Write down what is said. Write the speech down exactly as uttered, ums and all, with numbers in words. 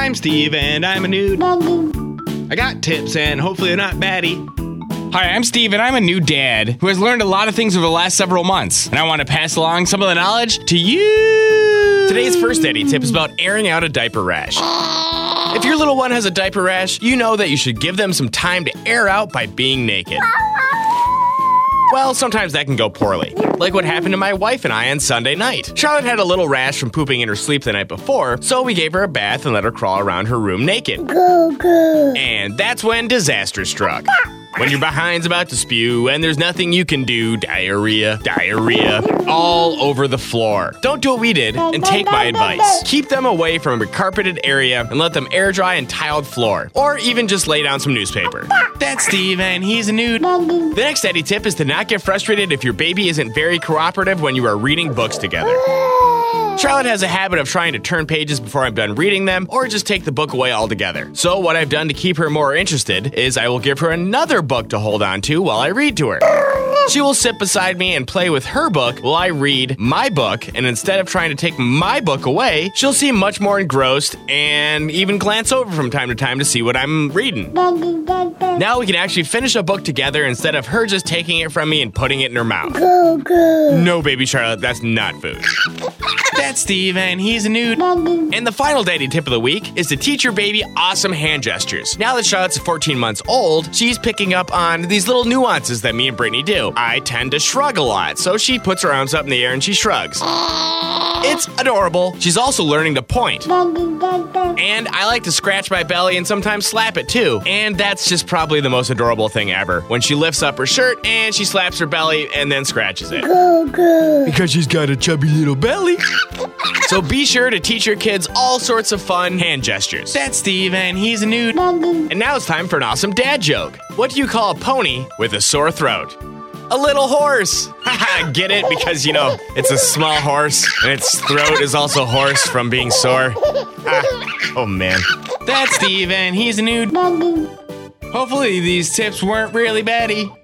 I'm Steve, and I'm a nude. I got tips, and hopefully they're not batty. Hi, I'm Steve, and I'm a new dad who has learned a lot of things over the last several months, and I want to pass along some of the knowledge to you. Today's first daddy tip is about airing out a diaper rash. If your little one has a diaper rash, you know that you should give them some time to air out by being naked. Well, sometimes that can go poorly, like what happened to my wife and I on Sunday night. Charlotte had a little rash from pooping in her sleep the night before, so we gave her a bath and let her crawl around her room naked. Go, go. And that's when disaster struck. When your behind's about to spew and there's nothing you can do, diarrhea, diarrhea, all over the floor. Don't do what we did and take my advice. Keep them away from a carpeted area and let them air dry in tiled floor. Or even just lay down some newspaper. That's Steve, and he's a nude. The next daddy tip is to not get frustrated if your baby isn't very cooperative when you are reading books together. Charlotte has a habit of trying to turn pages before I'm done reading them, or just take the book away altogether. So what I've done to keep her more interested is I will give her another book to hold on to while I read to her. She will sit beside me and play with her book while I read my book, and instead of trying to take my book away, she'll seem much more engrossed and even glance over from time to time to see what I'm reading. Now we can actually finish a book together instead of her just taking it from me and putting it in her mouth. Go, go. No, baby Charlotte, that's not food. That's Steve, and he's a nude. And the final daddy tip of the week is to teach your baby awesome hand gestures. Now that Charlotte's fourteen months old, she's picking up on these little nuances that me and Brittany do. I tend to shrug a lot, so she puts her arms up in the air and she shrugs. It's adorable. She's also learning to point. And I like to scratch my belly and sometimes slap it too. And that's just probably the most adorable thing ever. When she lifts up her shirt and she slaps her belly and then scratches it. Go, go. Because she's got a chubby little belly. So be sure to teach your kids all sorts of fun hand gestures. That's Steve, and he's a nude. And now it's time for an awesome dad joke. What do you call a pony with a sore throat? A little horse. Haha, get it? Because, you know, it's a small horse, and its throat is also hoarse from being sore. Ah, oh, man. That's Steve, and he's a nude. Hopefully these tips weren't really batty.